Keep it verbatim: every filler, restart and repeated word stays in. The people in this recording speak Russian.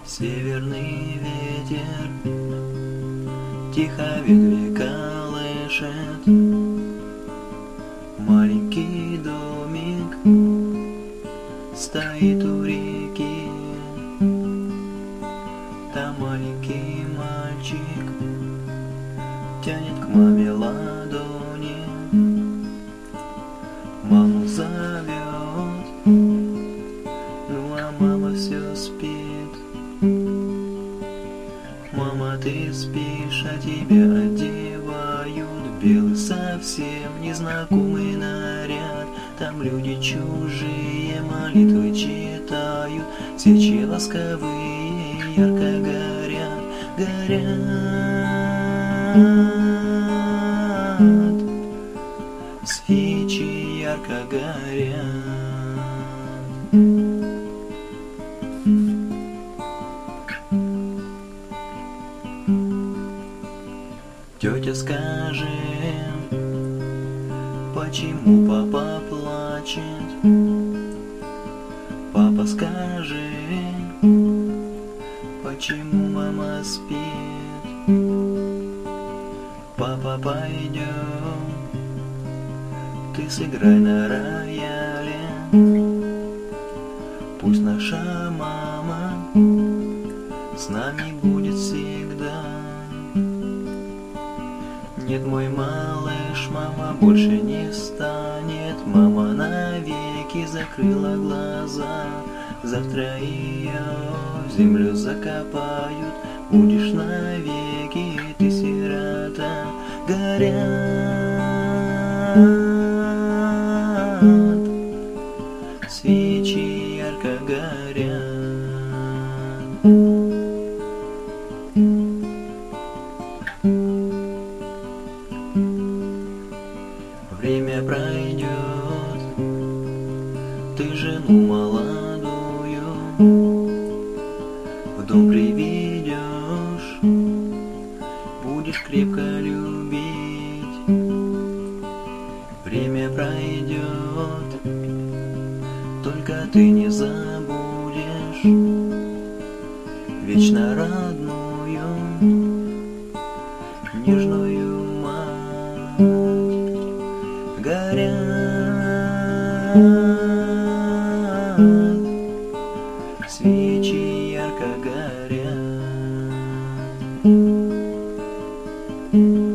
Северный ветер тихо ветви колышет. Маленький домик стоит у реки. Там маленький мальчик тянет к маме ладони. Маму зовет, ну а мама все спит. Мама, ты спишь, а тебя одевают в белый совсем незнакомый наряд. Там люди чужие молитвы читают, свечи ласковые ярко горят, горят. Свечи ярко горят. Тетя, скажи, почему папа плачет? Папа, скажи, почему мама спит? Папа, пойдем, ты сыграй на рояле. Пусть наша мама с нами будет всегда. Нет, мой малыш, мама больше не станет. Мама навеки закрыла глаза. Завтра ее в землю закопают. Будешь навеки ты сирота. Горят свечи, ярко горят. Время пройдет, ты жену молодую в дом приведешь, будешь крепко любить. Время пройдет, только ты не забудешь вечно родную, нежную мать. Горят свечи, ярко горят.